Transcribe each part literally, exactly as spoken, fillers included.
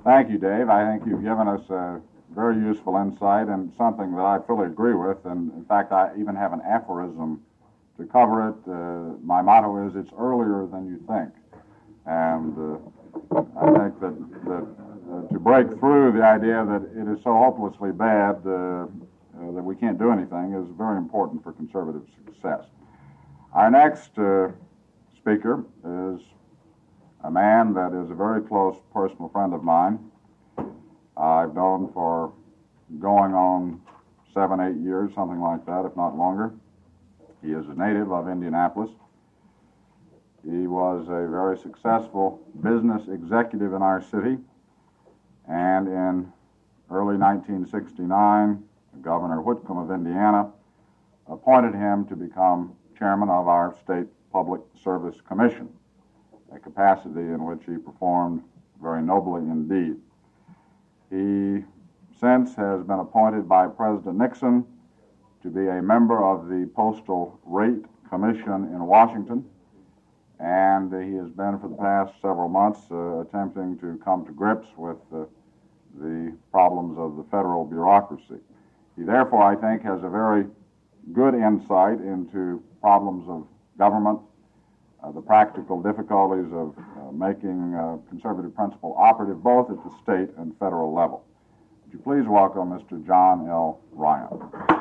Thank you, Dave. I think you've given us a very useful insight and something that I fully agree with. And in fact, I even have an aphorism to cover it. Uh, my motto is, it's earlier than you think. And uh, I think that, that uh, to break through the idea that it is so hopelessly bad uh, uh, that we can't do anything is very important for conservative success. Our next uh, speaker is a man that is a very close personal friend of mine. I've known for going on seven, eight years, something like that, if not longer. He is a native of Indianapolis. He was a very successful business executive in our city, and in early nineteen sixty-nine, Governor Whitcomb of Indiana appointed him to become chairman of our State Public Service Commission, a capacity in which he performed very nobly indeed. He since has been appointed by President Nixon to be a member of the Postal Rate Commission in Washington, and he has been for the past several months uh, attempting to come to grips with uh, the problems of the federal bureaucracy. He therefore, I think, has a very good insight into problems of government, uh, the practical difficulties of uh, making uh, conservative principle operative both at the state and federal level. Would you please welcome Mister John L. Ryan.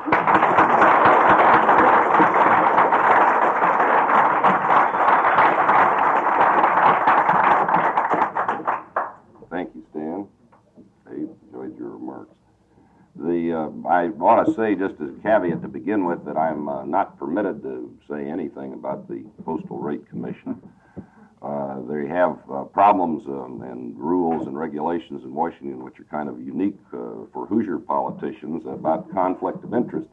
Thank you, Stan. I enjoyed your remarks. The uh, I ought to say, just as a caveat to begin with, that I'm uh, not permitted to say anything about the Postal Rate Commission. Uh, they have uh, problems um, and rules and regulations in Washington which are kind of unique uh, for Hoosier politicians about conflict of interest.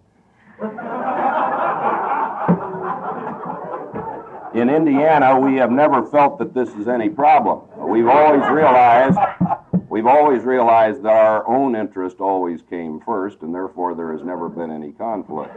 In Indiana, we have never felt that this is any problem. We've always realized we've always realized that our own interest always came first, and therefore there has never been any conflict.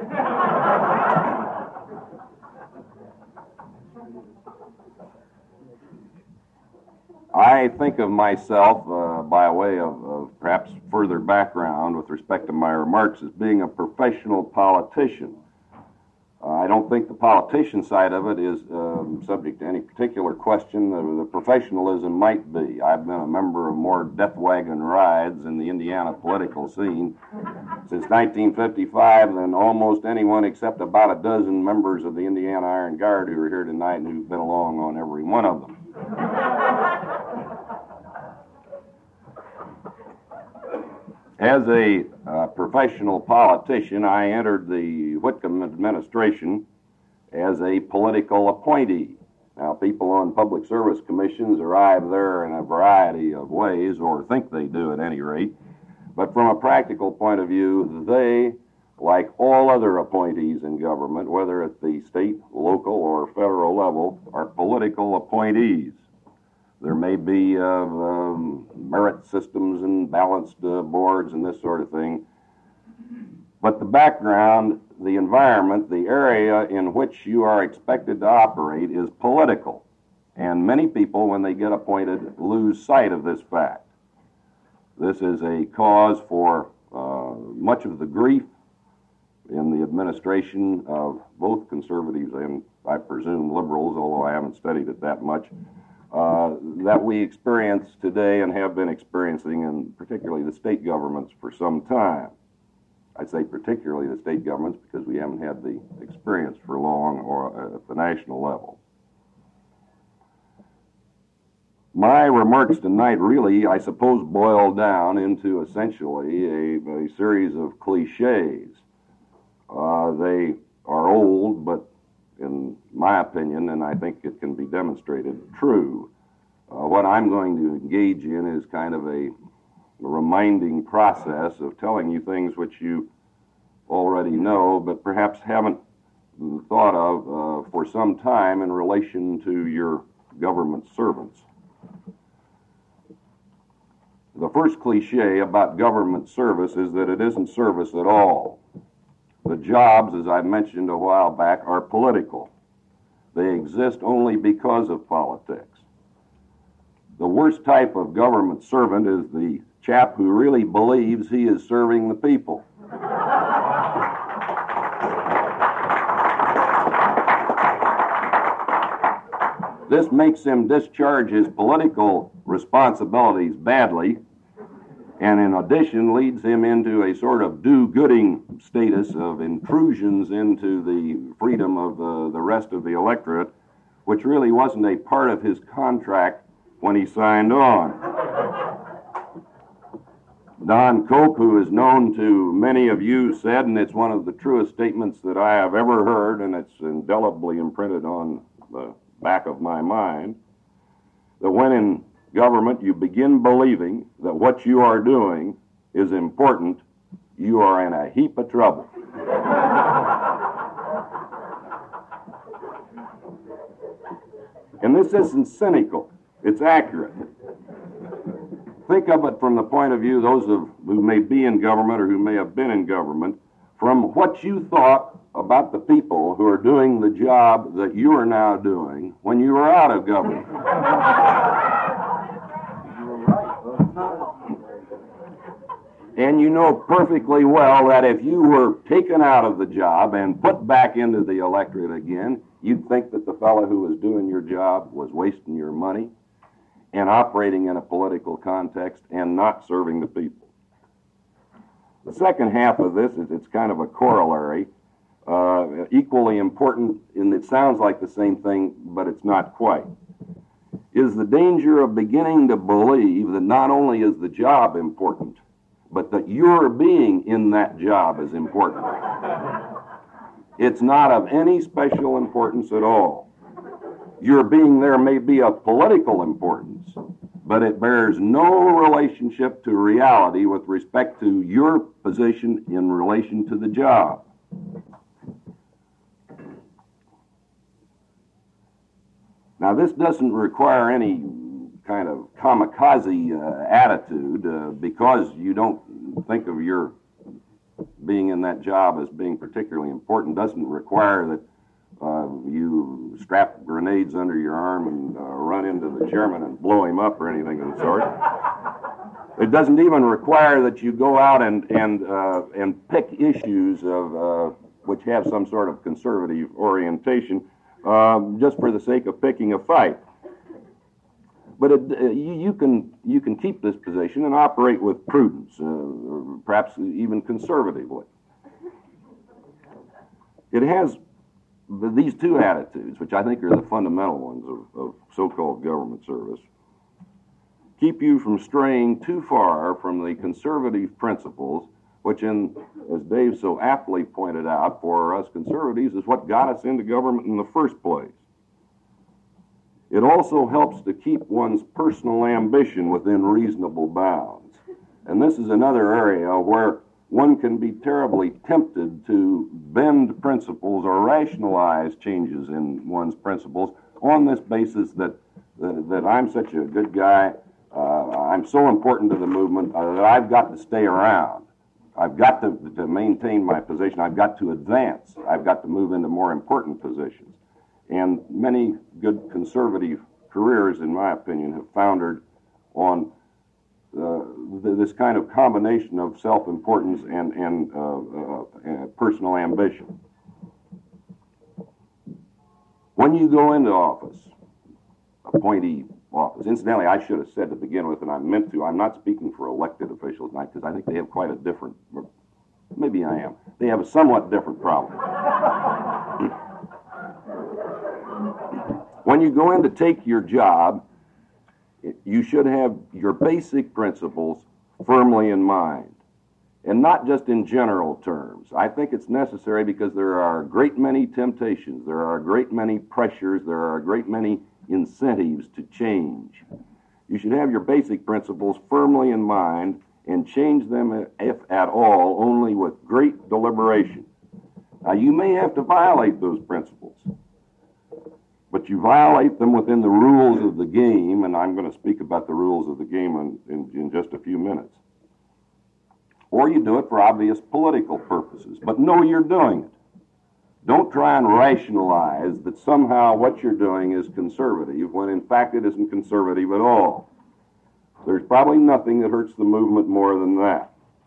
I think of myself, uh, by way of, of perhaps further background with respect to my remarks, as being a professional politician. Uh, I don't think the politician side of it is um, subject to any particular question. The, the professionalism might be. I've been a member of more death wagon rides in the Indiana political scene since nineteen fifty-five than almost anyone except about a dozen members of the Indiana Iron Guard who are here tonight and who've been along on every one of them. As a uh, professional politician, I entered the Whitcomb administration as a political appointee. Now, people on public service commissions arrive there in a variety of ways, or think they do at any rate. But from a practical point of view, they, like all other appointees in government, whether at the state, local, or federal level, are political appointees. There may be uh, um, merit systems and balanced uh, boards and this sort of thing. But the background, the environment, the area in which you are expected to operate is political. And many people, when they get appointed, lose sight of this fact. This is a cause for uh, much of the grief in the administration of both conservatives and, I presume, liberals, although I haven't studied it that much. Uh, that we experience today and have been experiencing in particularly the state governments for some time. I say particularly the state governments because we haven't had the experience for long or at the national level. My remarks tonight really, I suppose, boil down into essentially a, a series of cliches. Uh, they are old, but in my opinion, and I think it can be demonstrated, true. Uh, what I'm going to engage in is kind of a, a reminding process of telling you things which you already know, but perhaps haven't thought of uh, for some time in relation to your government servants. The first cliche about government service is that it isn't service at all. The jobs, as I mentioned a while back, are political. They exist only because of politics. the worst type of government servant is the chap who really believes he is serving the people. This makes him discharge his political responsibilities badly, and in addition leads him into a sort of do-gooding status of intrusions into the freedom of the, the rest of the electorate, which really wasn't a part of his contract when he signed on. Don Koch, who is known to many of you, said, and it's one of the truest statements that I have ever heard, and it's indelibly imprinted on the back of my mind, that when in government you begin believing that what you are doing is important, you are in a heap of trouble. And this isn't cynical, it's accurate. Think of it from the point of view, those of who may be in government or who may have been in government, from what you thought about the people who are doing the job that you are now doing when you were out of government. And you know perfectly well that if you were taken out of the job and put back into the electorate again, you'd think that the fellow who was doing your job was wasting your money and operating in a political context and not serving the people. The second half of this is it's kind of a corollary, uh, equally important, and it sounds like the same thing, but it's not quite, is the danger of beginning to believe that not only is the job important, but that your being in that job is important. It's not of any special importance at all. Your being there may be of political importance, but it bears no relationship to reality with respect to your position in relation to the job. Now, this doesn't require any kind of kamikaze uh, attitude uh, because you don't think of your being in that job as being particularly important. Doesn't require that uh, you strap grenades under your arm and uh, run into the chairman and blow him up or anything of the sort. It doesn't even require that you go out and and uh, and pick issues of uh, which have some sort of conservative orientation uh, just for the sake of picking a fight. But it, uh, you, you can you can keep this position and operate with prudence, uh, perhaps even conservatively. It has these two attitudes, which I think are the fundamental ones of, of so-called government service, keep you from straying too far from the conservative principles, which, in, as Dave so aptly pointed out, for us conservatives is what got us into government in the first place. It also helps to keep one's personal ambition within reasonable bounds. And this is another area where one can be terribly tempted to bend principles or rationalize changes in one's principles on this basis that, that, that I'm such a good guy, uh, I'm so important to the movement uh, that I've got to stay around. I've got to, to maintain my position. I've got to advance. I've got to move into more important positions. And many good conservative careers, in my opinion, have foundered on uh, th- this kind of combination of self-importance and, and uh, uh, uh, personal ambition. When you go into office, appointee office, incidentally, I should have said to begin with, and I meant to, I'm not speaking for elected officials tonight because I think they have quite a different, maybe I am, they have a somewhat different problem. When you go in to take your job, you should have your basic principles firmly in mind, and not just in general terms. I think it's necessary because there are a great many temptations, there are a great many pressures, there are a great many incentives to change. You should have your basic principles firmly in mind and change them, if at all, only with great deliberation. Now, you may have to violate those principles, but you violate them within the rules of the game, and I'm going to speak about the rules of the game in, in, in just a few minutes. Or you do it for obvious political purposes, but know you're doing it. Don't try and rationalize that somehow what you're doing is conservative, when in fact it isn't conservative at all. probably nothing that hurts the movement more than that.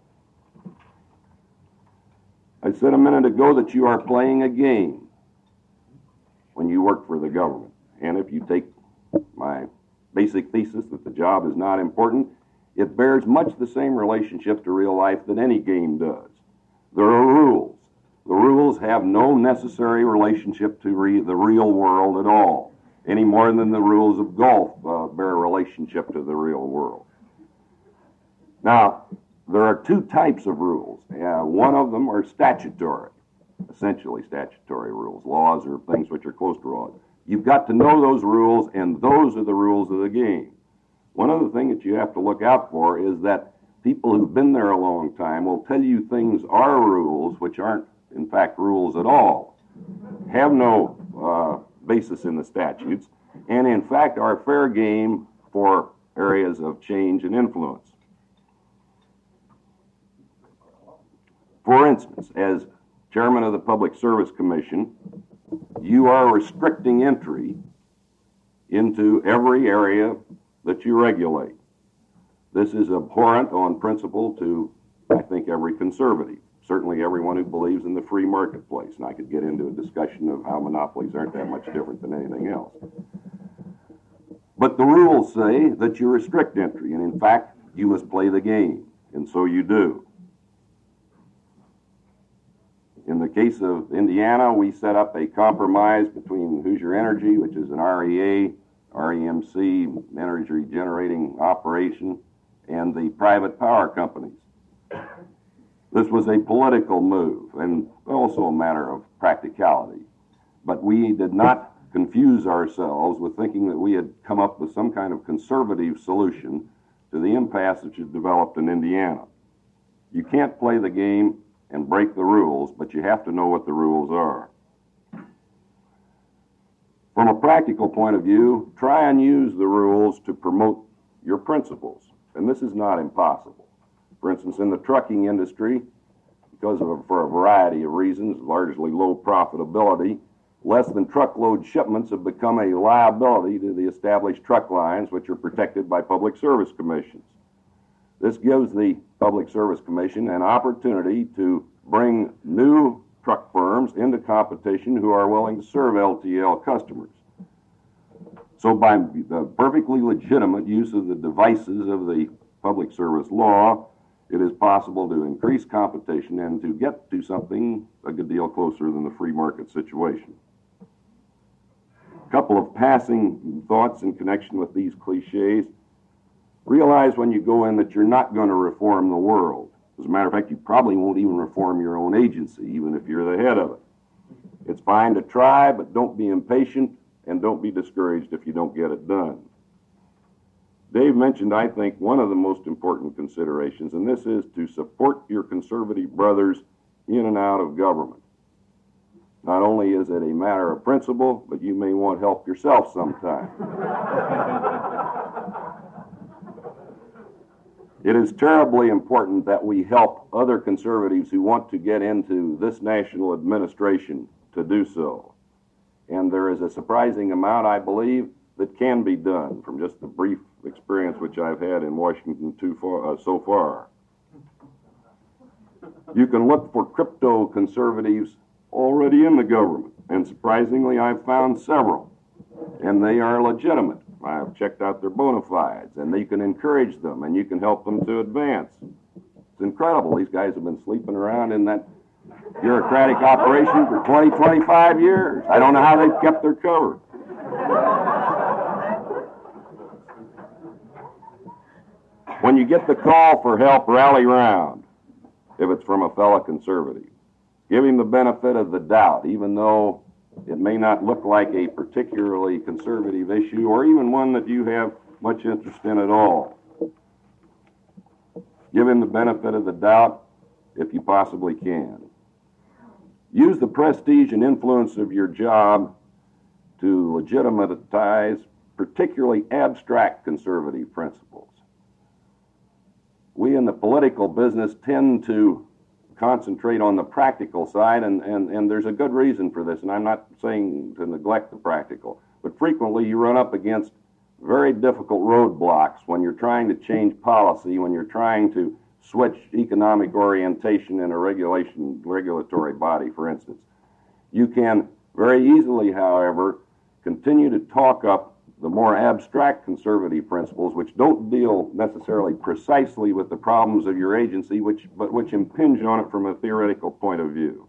I said a minute ago that you are playing a game when you work for the government. And if you take my basic thesis that the job is not important, it bears much the same relationship to real life that any game does. There are rules. The rules have no necessary relationship to re- the real world at all, any more than the rules of golf uh, bear a relationship to the real world. Now, there are two types of rules. Uh, one of them are statutory, essentially statutory rules, laws or things which are close to laws. You've got to know those rules, and those are the rules of the game. One other thing that you have to look out for is that people who've been there a long time will tell you things are rules which aren't, in fact, rules at all, have no uh, basis in the statutes, and in fact are fair game for areas of change and influence. For instance, as chairman of the Public Service Commission, you are restricting entry into every area that you regulate. This is abhorrent on principle to, I think, every conservative, certainly everyone who believes in the free marketplace. And I could get into a discussion of how monopolies aren't that much different than anything else. But the rules say that you restrict entry, and in fact, you must play the game, and so you do. In the case of Indiana, we set up a compromise between Hoosier Energy, which is an R E A, R E M C, energy generating operation, and the private power companies. This was a political move and also a matter of practicality. But we did not confuse ourselves with thinking that we had come up with some kind of conservative solution to the impasse which has developed in Indiana. You can't play the game and break the rules, but you have to know what the rules are. From a practical point of view, try and use the rules to promote your principles, and this is not impossible. For instance, in the trucking industry, because of a, for a variety of reasons, largely low profitability, less than truckload shipments have become a liability to the established truck lines, which are protected by public service commissions. This gives the Public Service Commission an opportunity to bring new truck firms into competition who are willing to serve L T L customers. So by the perfectly legitimate use of the devices of the public service law, it is possible to increase competition and to get to something a good deal closer than the free market situation. A couple of passing thoughts in connection with these cliches. Realize when you go in that you're not going to reform the world. As a matter of fact, you probably won't even reform your own agency, even if you're the head of it. It's fine to try, but don't be impatient, and don't be discouraged if you don't get it done. Dave mentioned, I think, one of the most important considerations, and this is to support your conservative brothers in and out of government. Not only is it a matter of principle, but you may want help yourself sometime. It is terribly important that we help other conservatives who want to get into this national administration to do so. And there is a surprising amount, I believe, that can be done from just the brief experience which I've had in Washington too far, uh, so far. You can look for crypto conservatives already in the government, and surprisingly, I've found several, and they are legitimate. I've checked out their bona fides, and you can encourage them, and you can help them to advance. It's incredible. These guys have been sleeping around in that bureaucratic operation for twenty, twenty-five years. I don't know how they've kept their cover. When you get the call for help, rally round, if it's from a fellow conservative. Give him the benefit of the doubt, even though it may not look like a particularly conservative issue or even one that you have much interest in at all. Give him the benefit of the doubt if you possibly can. Use the prestige and influence of your job to legitimize particularly abstract conservative principles. We in the political business tend to concentrate on the practical side, and, and, and there's a good reason for this, and I'm not saying to neglect the practical, but frequently you run up against very difficult roadblocks when you're trying to change policy, when you're trying to switch economic orientation in a regulation regulatory body, for instance. You can very easily, however, continue to talk up the more abstract conservative principles, which don't deal necessarily precisely with the problems of your agency, which, but which impinge on it from a theoretical point of view.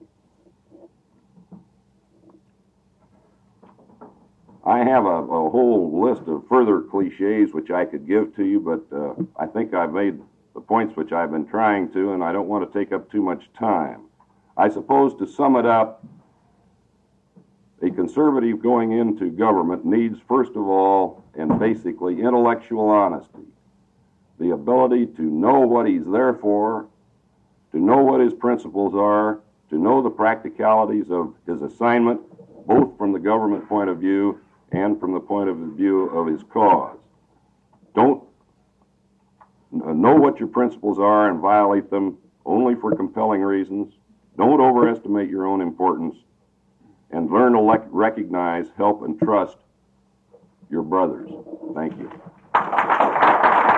I have a, a whole list of further cliches which I could give to you, but uh, I think I've made the points which I've been trying to, and I don't want to take up too much time. I suppose to sum it up, a conservative going into government needs, first of all, and basically, intellectual honesty. The ability to know what he's there for, to know what his principles are, to know the practicalities of his assignment, both from the government point of view and from the point of view of his cause. Don't know what your principles are and violate them only for compelling reasons. Don't overestimate your own importance. And learn to le- recognize, help, and trust your brothers. Thank you.